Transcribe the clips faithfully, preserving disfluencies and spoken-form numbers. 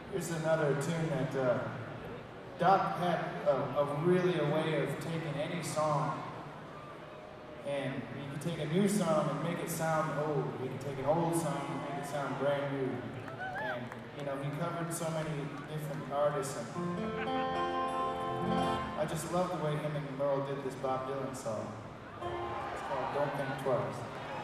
Here's another tune that uh, Doc had a, a really a way of taking any song, and you can take a new song and make it sound old. You can take an old song and make it sound brand new. And you know, he covered so many different artists, and I just love the way him and Merle did this Bob Dylan song. It's called "Don't Think Twice."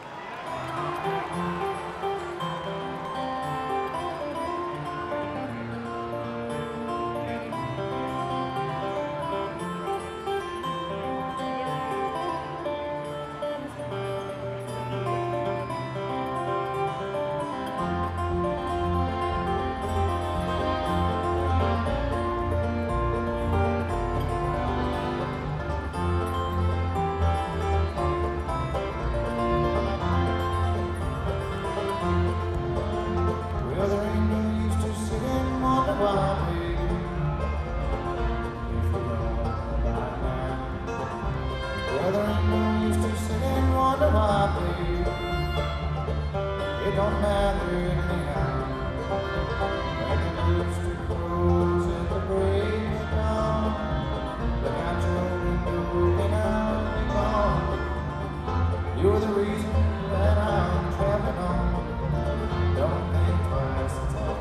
It don't matter anyhow. When the rooster crows at the break of dawn, look out your window and I'll be gone. You're the reason that I'm traveling on. Don't think twice at all.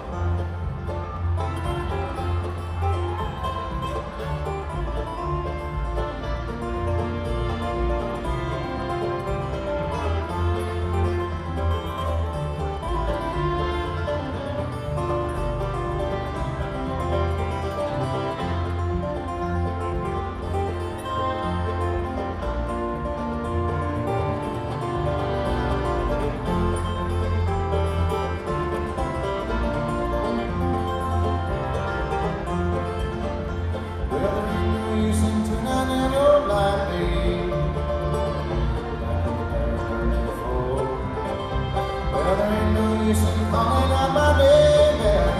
Calling out my name,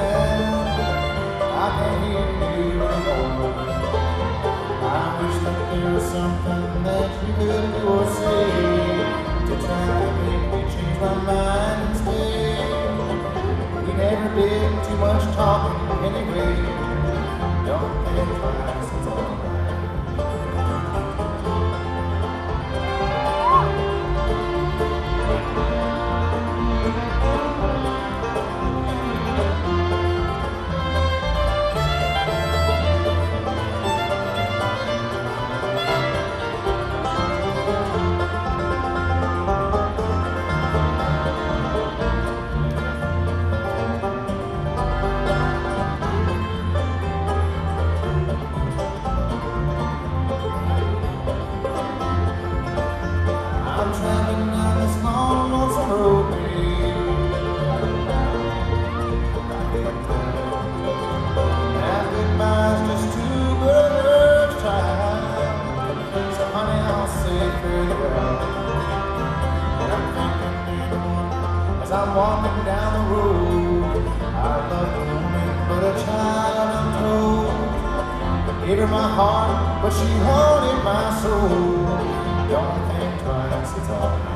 I can't hear you anymore. I wish that there was something that you could do or say to try to make me change my mind and stay. We never did too much talking anyway. Don't think twice, it's all right. I'm traveling down this long, lonesome road, babe. And goodbye's just too good to try. So honey, I'll say farewell. And I'm thinking, dear one, as I'm walking down the road, I love the woman, but a child untold. Gave her my heart, but she wanted my soul. Don't think twice, it's all right.